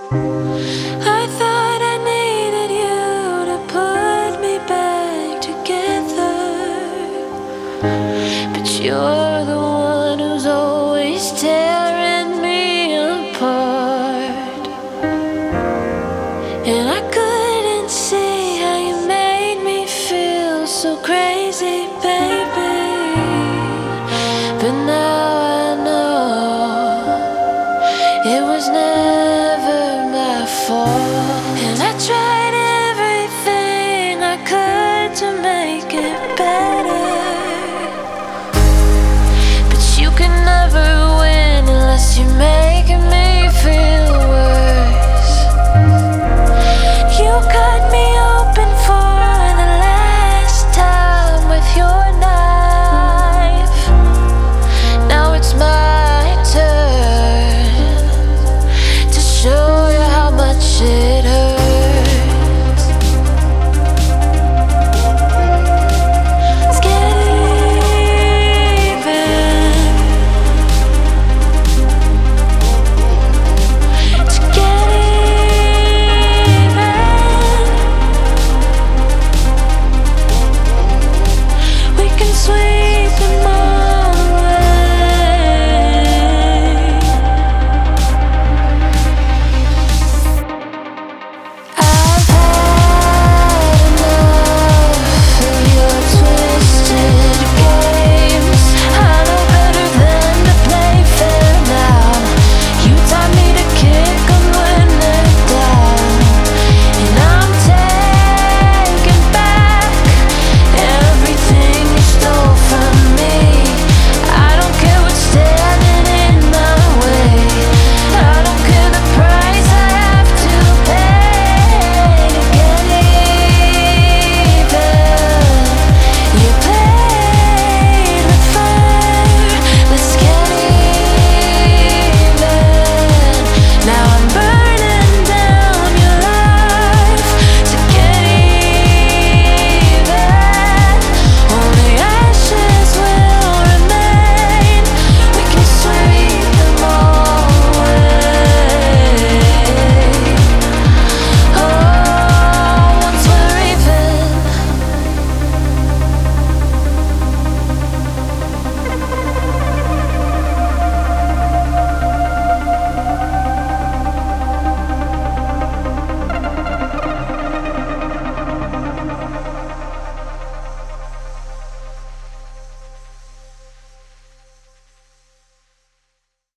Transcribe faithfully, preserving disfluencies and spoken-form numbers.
I thought I needed you to put me back together, but you're the one who's always tearing me apart. And I couldn't see how you made me feel so crazy, baby. But now I know it was never my fault. And I tried everything I could to make it better, but you can never win unless you're making me feel worse. You cut me open for the last time with your knife. Now it's my turn to show you how much it